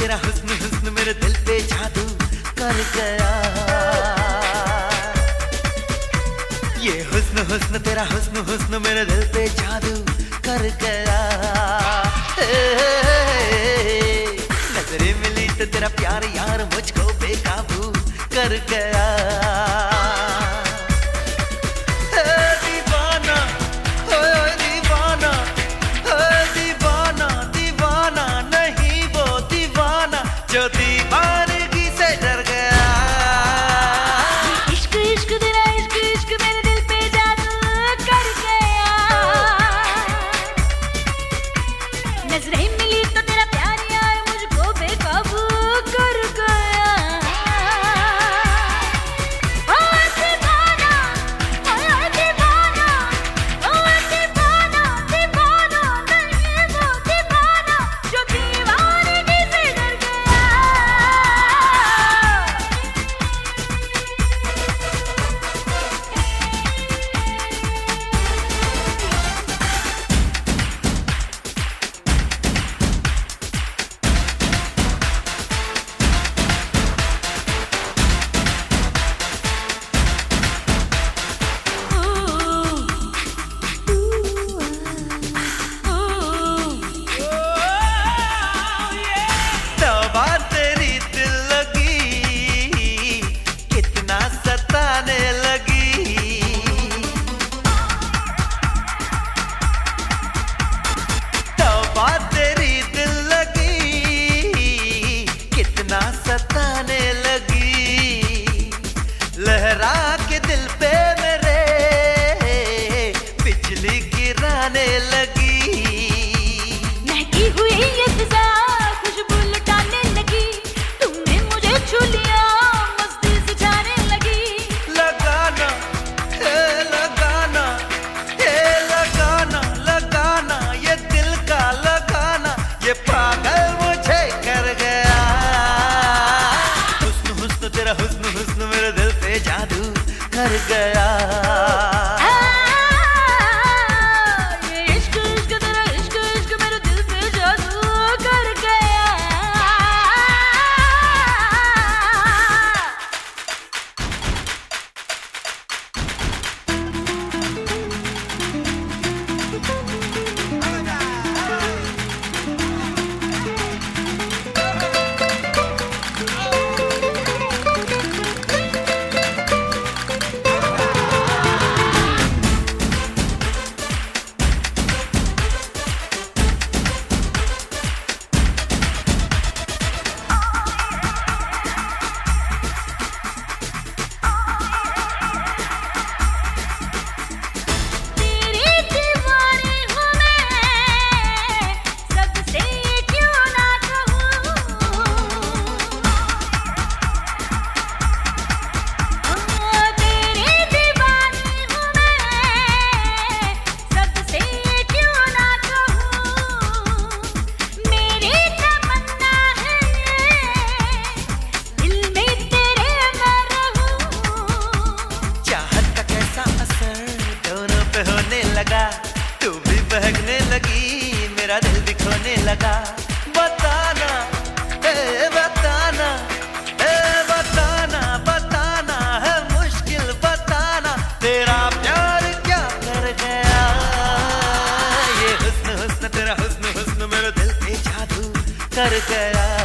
तेरा हुस्न हुस्न मेरे दिल पे जादू कर गया। ये हुस्न हुस्न तेरा हुस्न हुस्न मेरे दिल पे जादू कर गया। नजरें मिली तो तेरा प्यार यार मुझको बेकाबू कर गया। दीवाना हो दीवाना, हो दीवाना दीवाना नहीं वो दीवाना जो दीवानगी से डर गया। इश्क इश्क तेरा इश्क इश्क मेरे दिल पे जादू कर गया। नजरें मिली तो तेरा प्यार यार मुझको बेकाबू कर गया। ओ दीवाना, ओ दीवाना, ओ दीवाना दीवाना नहीं वो दीवाना जो दीवानगी से डर गया। तौबा तेरी दिल लगी कितना सताने लगी। तौबा तेरी दिल लगी कितना सताने लगी। लहरा के दिल पे मेरे बिजली गिराने लगी। महकी हुई ये फिजा खुशबू लुटाने लगी। तुमने मुझे छू लिया मस्ती से जाने लगी। लगाना हे लगाना, हे लगाना लगाना ये दिल का लगाना ये पागल मुझे कर गया। हुस्न हुस्न तेरा हुस्न हुस्न मेरे दिल पे जादू कर गया। ये इश्क इश्क तेरा इश्क इश्क मेरे दिल पे जादू कर गया। तेरी दीवानी हूँ मैं सबसे क्यों ना कहूँ। तेरी दीवानी हूँ मैं सबसे क्यों ना कहूँ। मेरी तमन्ना है दिल में तेरे मैं रहूँ। चाहत का कैसा असर दोनों पे होने लगा। तू भी बहकने लगी मेरा दिल भी खोने लगा। बताना ए बताना, ए बताना बताना है मुश्किल बताना तेरा प्यार क्या कर गया। ये हुस्न हुस्न तेरा हुस्न हुस्न मेरे दिल पे जादू कर गया।